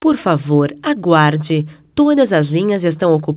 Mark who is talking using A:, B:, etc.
A: Por favor, aguarde. Todas as linhas estão ocupadas.